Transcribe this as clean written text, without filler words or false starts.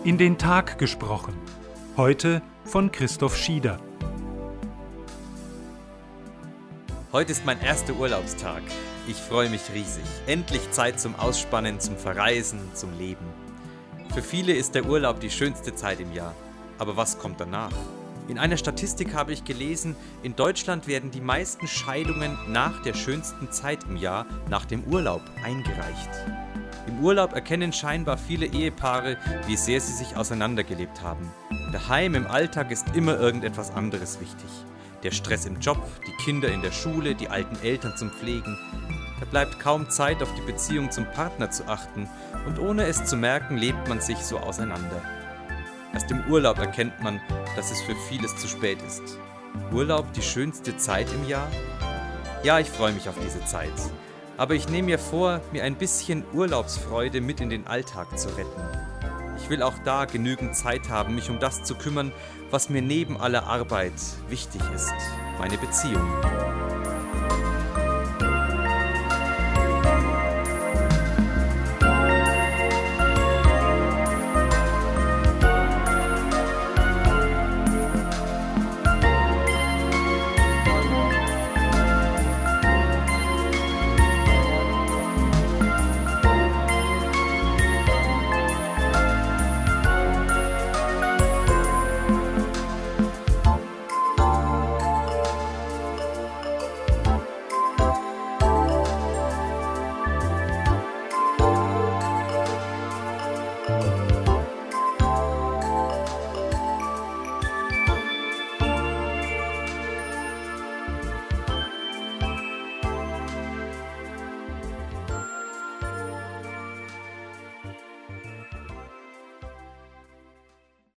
In den Tag gesprochen. Heute von Christoph Schieder. Heute ist mein erster Urlaubstag. Ich freue mich riesig. Endlich Zeit zum Ausspannen, zum Verreisen, zum Leben. Für viele ist der Urlaub die schönste Zeit im Jahr. Aber was kommt danach? In einer Statistik habe ich gelesen, in Deutschland werden die meisten Scheidungen nach der schönsten Zeit im Jahr, nach dem Urlaub, eingereicht. Im Urlaub erkennen scheinbar viele Ehepaare, wie sehr sie sich auseinandergelebt haben. Daheim im Alltag ist immer irgendetwas anderes wichtig. Der Stress im Job, die Kinder in der Schule, die alten Eltern zum Pflegen. Da bleibt kaum Zeit, auf die Beziehung zum Partner zu achten und ohne es zu merken, lebt man sich so auseinander. Erst im Urlaub erkennt man, dass es für vieles zu spät ist. Urlaub die schönste Zeit im Jahr? Ja, ich freue mich auf diese Zeit. Aber ich nehme mir vor, mir ein bisschen Urlaubsfreude mit in den Alltag zu retten. Ich will auch da genügend Zeit haben, mich um das zu kümmern, was mir neben aller Arbeit wichtig ist: meine Beziehung.